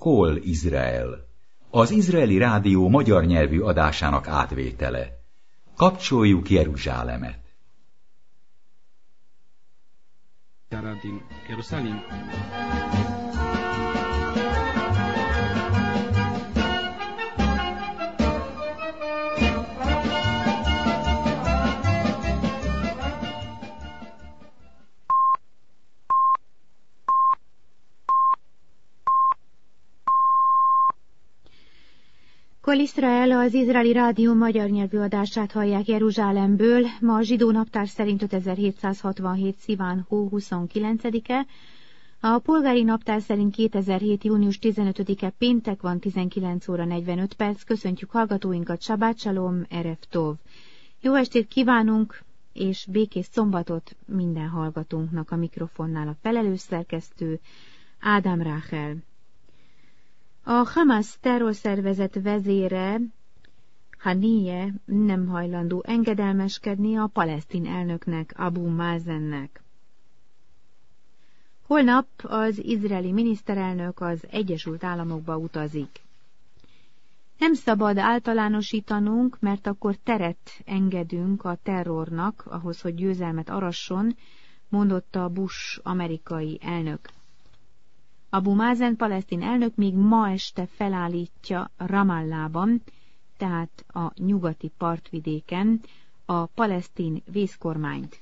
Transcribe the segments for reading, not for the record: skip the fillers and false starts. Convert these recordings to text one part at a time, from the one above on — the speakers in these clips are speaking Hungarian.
Kol Izrael, az izraeli rádió magyar nyelvű adásának átvétele. Kapcsoljuk Jeruzsálemet! Jerusalem. Kol Izrael, az izraeli rádió magyar nyelvű adását hallják Jeruzsálemből. Ma a zsidó naptár szerint 5767. Sziván hó 29-e, a polgári naptár szerint 2007. június 15-e péntek van, 19 óra 45 perc. Köszöntjük hallgatóinkat, Sabát Salom, Erev Tov. Jó estét kívánunk, és békés szombatot minden hallgatónknak. A mikrofonnál a felelős szerkesztő Ádám Ráhel. A Hamas terrorszervezet vezére, Haniyeh nem hajlandó engedelmeskedni a palesztin elnöknek, Abu Mazennek. Holnap az izraeli miniszterelnök az Egyesült Államokba utazik. Nem szabad általánosítanunk, mert akkor teret engedünk a terrornak, ahhoz, hogy győzelmet arasson, mondotta Bush amerikai elnök. Abu Mazen palesztin elnök még ma este felállítja Ramallában, tehát a nyugati partvidéken, a palesztin vészkormányt.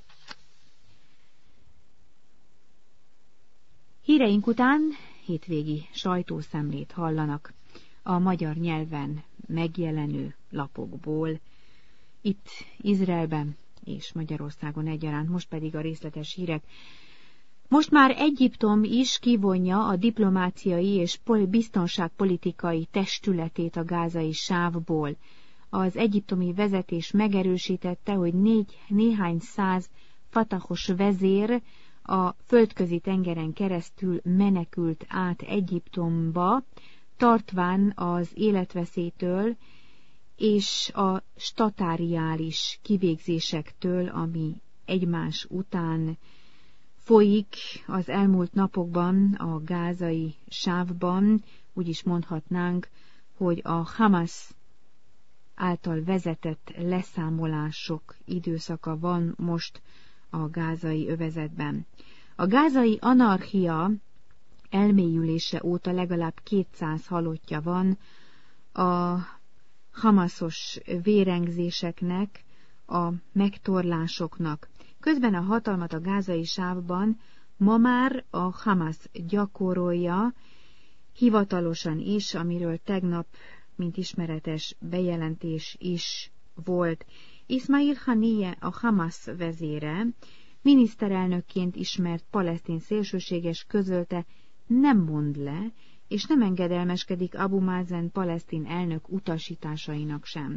Híreink után hétvégi sajtószemlét hallanak a magyar nyelven megjelenő lapokból, itt Izraelben és Magyarországon egyaránt, most pedig a részletes hírek. Most már Egyiptom is kivonja a diplomáciai és biztonságpolitikai testületét a gázai sávból. Az egyiptomi vezetés megerősítette, hogy néhány száz fatahos vezér a földközi tengeren keresztül menekült át Egyiptomba, tartván az életveszélytől és a statáriális kivégzésektől, ami egymás után folyik az elmúlt napokban a gázai sávban. Úgy is mondhatnánk, hogy a Hamas által vezetett leszámolások időszaka van most a gázai övezetben. A gázai anarchia elmélyülése óta legalább 200 halottja van a hamasos vérengzéseknek, a megtorlásoknak. Közben a hatalmat a gázai sávban ma már a Hamas gyakorolja, hivatalosan is, amiről tegnap, mint ismeretes bejelentés is volt. Ismail Haniyeh, a Hamas vezére, miniszterelnökként ismert palesztin szélsőséges közölte, nem mond le, és nem engedelmeskedik Abu Mazen palesztin elnök utasításainak sem.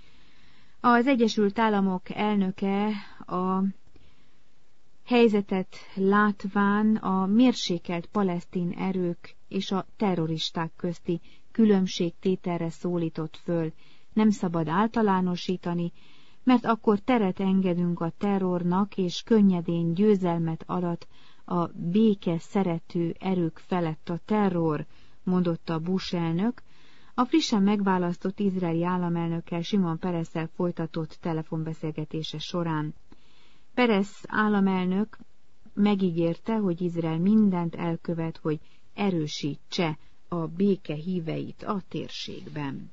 Az Egyesült Államok elnöke a helyzetet látván a mérsékelt palesztin erők és a terroristák közti különbségtételre szólított föl. Nem szabad általánosítani, mert akkor teret engedünk a terrornak, és könnyedén győzelmet arat a béke szerető erők felett a terror, mondotta Bush elnök, a frissen megválasztott izraeli államelnökkel, Simon Peresszel folytatott telefonbeszélgetése során. Peres államelnök megígérte, hogy Izrael mindent elkövet, hogy erősítse a béke híveit a térségben.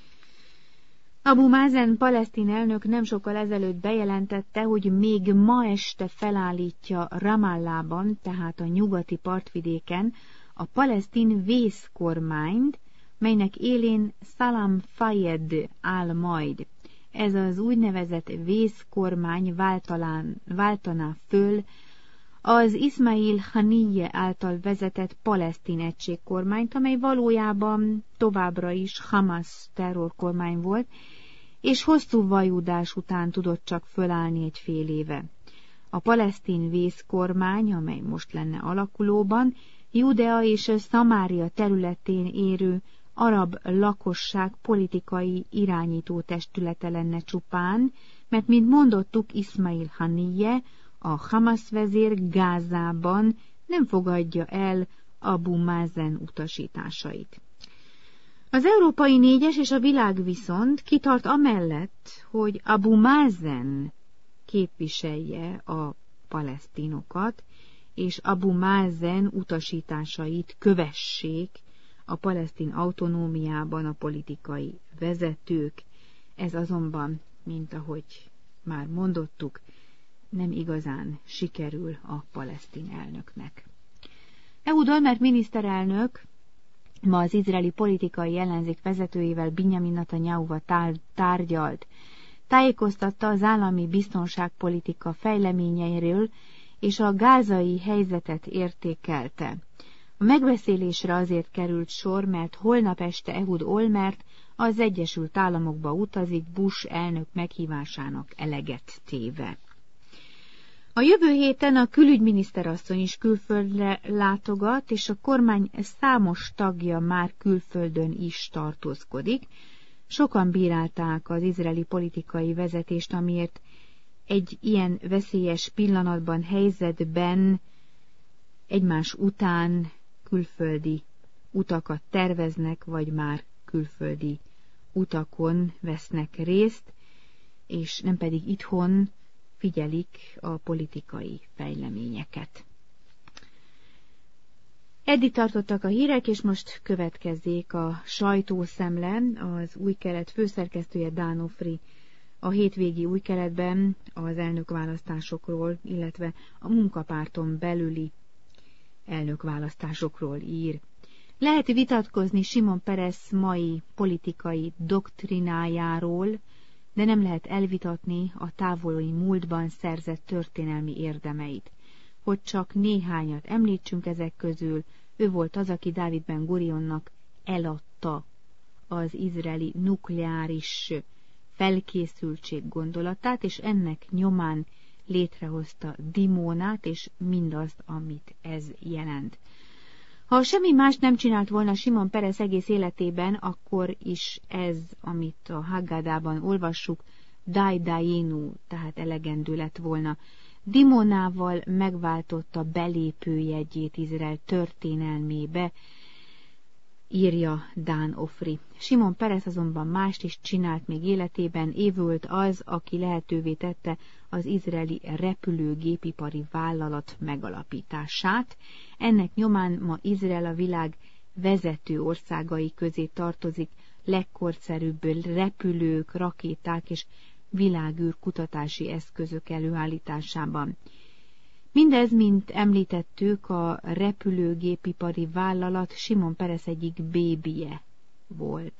Abu Mazen palesztin elnök nem sokkal ezelőtt bejelentette, hogy még ma este felállítja Ramallában, tehát a nyugati partvidéken, a palesztin vészkormányt, melynek élén Salam Fayed áll majd. Ez az úgynevezett vészkormány váltaná föl az Ismail Haniyeh által vezetett palesztin egységkormányt, amely valójában továbbra is Hamas terrorkormány volt, és hosszú vajúdás után tudott csak fölállni egy fél éve. A palesztin vészkormány, amely most lenne alakulóban, Judea és Szamária területén érő arab lakosság politikai irányító testülete lenne csupán, mert, mint mondottuk, Ismail Haniyeh, a Hamas vezér Gázában nem fogadja el Abu Mazen utasításait. Az Európai Négyes és a Világ viszont kitart amellett, hogy Abu Mazen képviselje a palesztinokat, és Abu Mazen utasításait kövessék a palesztin autonómiában a politikai vezetők. Ez azonban, mint ahogy már mondottuk, nem igazán sikerül a palesztin elnöknek. Ehud Olmert miniszterelnök ma az izraeli politikai ellenzék vezetőjével, Binyamin Netanyahuval tárgyalt. Tájékoztatta az állami biztonságpolitika fejleményeiről, és a gázai helyzetet értékelte. A megbeszélésre azért került sor, mert holnap este Ehud Olmert az Egyesült Államokba utazik Bush elnök meghívásának eleget téve. A jövő héten a külügyminiszterasszony is külföldre látogat, és a kormány számos tagja már külföldön is tartózkodik. Sokan bírálták az izraeli politikai vezetést, amiért egy ilyen veszélyes pillanatban, helyzetben egymás után külföldi utakat terveznek, vagy már külföldi utakon vesznek részt, és nem pedig itthon figyelik a politikai fejleményeket. Eddig tartottak a hírek, és most következzék a sajtószemle. Az Új Kelet főszerkesztője, Dan Ofri a hétvégi Új Keletben az elnökválasztásokról, illetve a munkapárton belüli elnökválasztásokról ír. Lehet vitatkozni Simon Peres mai politikai doktrinájáról, de nem lehet elvitatni a távoli múltban szerzett történelmi érdemeit. Hogy csak néhányat említsünk ezek közül, ő volt az, aki Dávid Ben-Gurionnak eladta az izraeli nukleáris felkészültség gondolatát, és ennek nyomán létrehozta Dimónát, és mindazt, amit ez jelent. Ha semmi más nem csinált volna Simon Peres egész életében, akkor is ez, amit a Haggadában olvassuk, Dai Dayenu, tehát elegendő lett volna. Dimonával megváltotta belépőjegyét Izrael történelmébe, írja Dan Ofri. Simon Peres azonban mást is csinált még életében, évült az, aki lehetővé tette az izraeli repülőgépipari vállalat megalapítását. Ennek nyomán ma Izrael a világ vezető országai közé tartozik legkorszerűbb repülők, rakéták és világűr kutatási eszközök előállításában. Mindez, mint említettük, a repülőgépipari vállalat Simon Peres egyik bébije volt.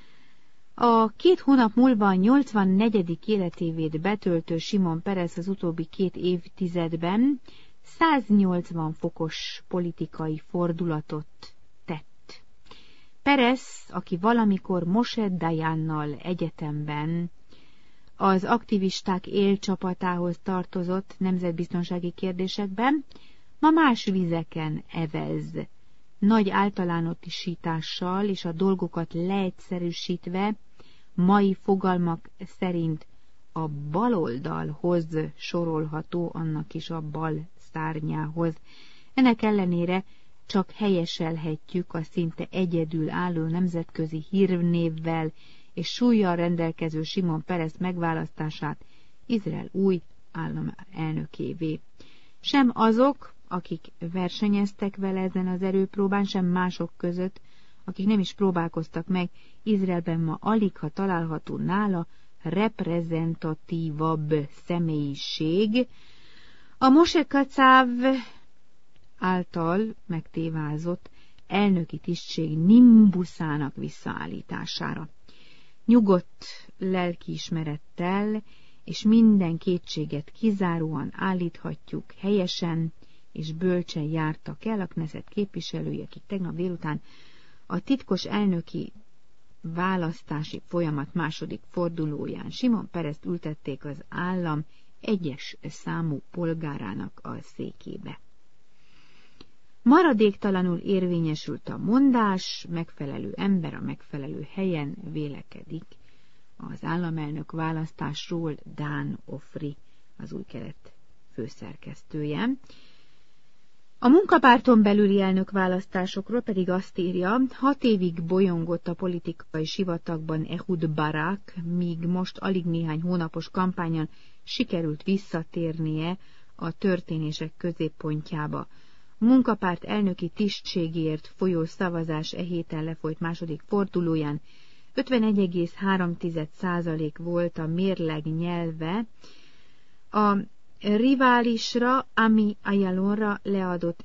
A 2 hónap múlva a 84. életévét betöltő Simon Peres az utóbbi 2 évtizedben 180 fokos politikai fordulatot tett. Peres, aki valamikor Moshe Dayannal egyetemben az aktivisták élcsapatához tartozott nemzetbiztonsági kérdésekben, ma más vizeken evez. Nagy általánosítással és a dolgokat leegyszerűsítve, mai fogalmak szerint a baloldalhoz sorolható, annak is a bal szárnyához. Ennek ellenére csak helyeselhetjük a szinte egyedül álló nemzetközi hírnévvel és súllyal rendelkező Simon Peres megválasztását Izrael új államelnökévé. Sem azok, akik versenyeztek vele ezen az erőpróbán, sem mások között, akik nem is próbálkoztak meg, Izraelben ma aligha található nála reprezentatívabb személyiség, a Moshe Katsav által megtévázott elnöki tisztség nimbuszának visszaállítására. Nyugodt lelkiismerettel és minden kétséget kizáróan állíthatjuk, helyesen és bölcsen jártak el a Knesset képviselői, akik tegnap délután a titkos elnöki választási folyamat második fordulóján Simon Perest ültették az állam egyes számú polgárának a székébe. Maradéktalanul érvényesült a mondás, megfelelő ember a megfelelő helyen vélekedik az államelnök választásról. Dan Ofri, az Új Kelet főszerkesztője. A munkapárton belüli elnökválasztásokról pedig azt írja, 6 évig bolyongott a politikai sivatagban Ehud Barak, míg most alig néhány hónapos kampányon sikerült visszatérnie a történések középpontjába. A munkapárt elnöki tisztségért folyó szavazás e héten lefolyt második fordulóján 51,3% volt a mérleg nyelve, a riválisra, Ami Ayalonra leadott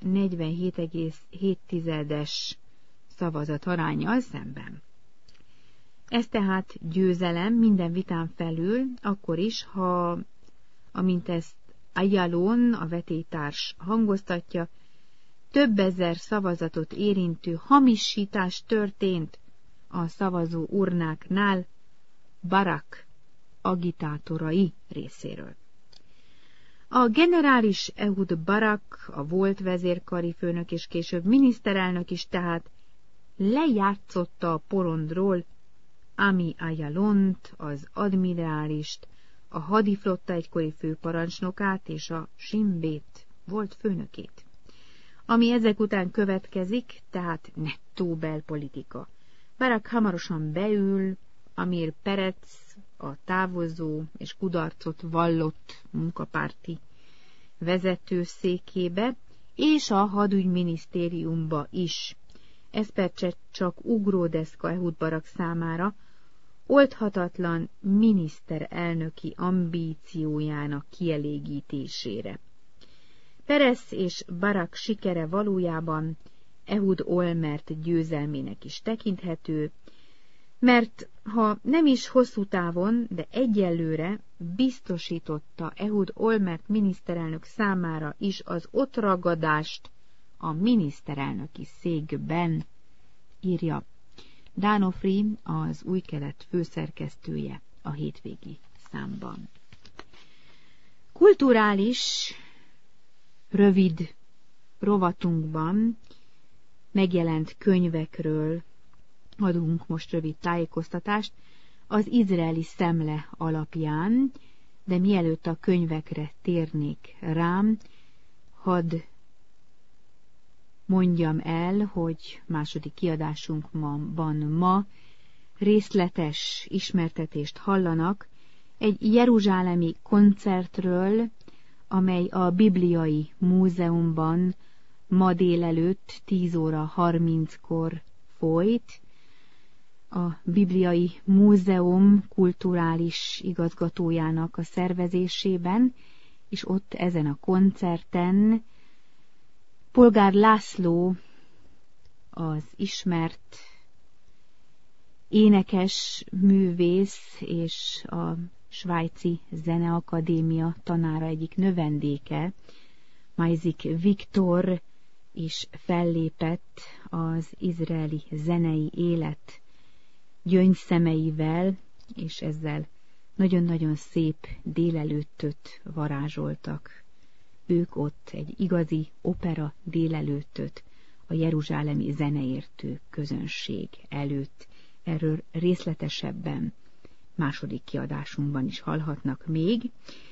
47,7-es szavazataránnyal szemben. Ez tehát győzelem minden vitán felül, akkor is, ha, amint ezt Ayalon, a vetélytárs hangoztatja, több ezer szavazatot érintő hamisítás történt a szavazó urnáknál Barak agitátorai részéről. A generális Ehud Barak, a volt vezérkari főnök és később miniszterelnök is tehát lejátszotta a porondról Ami Ayalont, az admirálist, a hadiflotta egykori főparancsnokát és a Shin Bet volt főnökét. Ami ezek után következik, tehát nettó belpolitika. Barak hamarosan beül, Amir Perez, a távozó és kudarcot vallott munkapárti vezetőszékébe, és a hadügyminisztériumba is. Ez persze csak ugródeszka Ehud Barak számára, oldhatatlan miniszterelnöki ambíciójának kielégítésére. Perez és Barak sikere valójában Ehud Olmert győzelmének is tekinthető, mert ha nem is hosszú távon, de egyelőre biztosította Ehud Olmert miniszterelnök számára is az ottragadást a miniszterelnöki székben, írja D'Onofrio, az Új Kelet főszerkesztője a hétvégi számban. Kulturális, rövid rovatunkban megjelent könyvekről adunk most rövid tájékoztatást az izraeli szemle alapján, de mielőtt a könyvekre térnék rám, hadd mondjam el, hogy második kiadásunkban ma részletes ismertetést hallanak egy jeruzsálemi koncertről, amely a Bibliai Múzeumban ma délelőtt 10:30-kor folyt. A Bibliai Múzeum kulturális igazgatójának a szervezésében, és ott ezen a koncerten Polgár László, az ismert énekes, művész és a Svájci Zeneakadémia tanára egyik növendéke, Majzik Viktor is fellépett az izraeli zenei élet gyöngyszemeivel, és ezzel nagyon-nagyon szép délelőttöt varázsoltak. Ők ott egy igazi opera délelőttöt a jeruzsálemi zeneértő közönség előtt. Erről részletesebben második kiadásunkban is hallhatnak még.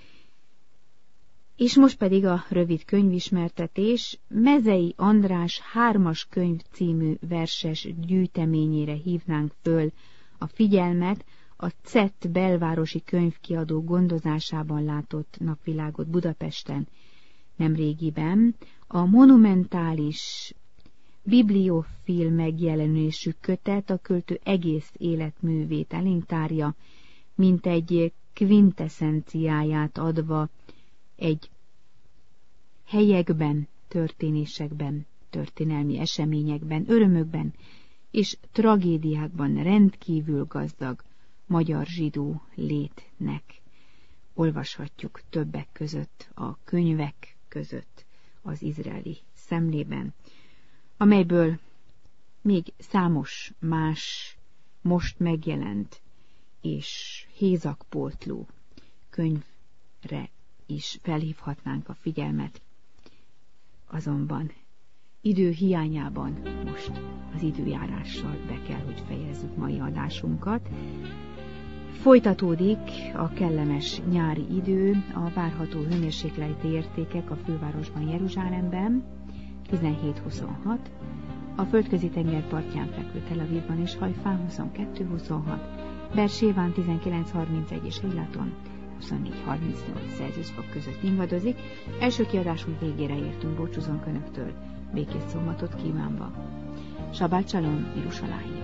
És most pedig a rövid könyvismertetés. Mezei András 3-as könyv című verses gyűjteményére hívnánk föl a figyelmet, a CET belvárosi könyvkiadó gondozásában látott napvilágot Budapesten nemrégiben. A monumentális bibliofil megjelenésű kötet a költő egész életművét elénk tárja, mint egy kvinteszenciáját adva egy helyekben, történésekben, történelmi eseményekben, örömökben és tragédiákban rendkívül gazdag magyar zsidó létnek. Olvashatjuk többek között a könyvek között az izraeli szemlében, amelyből még számos más most megjelent és hézagpótló könyvre is felhívhatnánk a figyelmet. Azonban idő hiányában most az időjárással be kell, hogy fejezzük mai adásunkat. Folytatódik a kellemes nyári idő, a várható hőmérsékleti értékek a fővárosban, Jeruzsálemben 17-26, a földközi tenger partján fekvő Tel Avivban és Hajfán 22-26, Beerséván 19-31 és Eilaton 24-38 Celsius fok között ingadozik. Első kiadásunk végére értünk, búcsúzunk Önöktől, békés szombatot kívánva. Sabát Shalom, Jeruzsálem.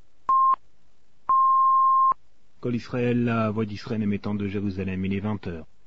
Kol Israël, la voix d'Israël émettant de Jérusalem, il est 20 heures.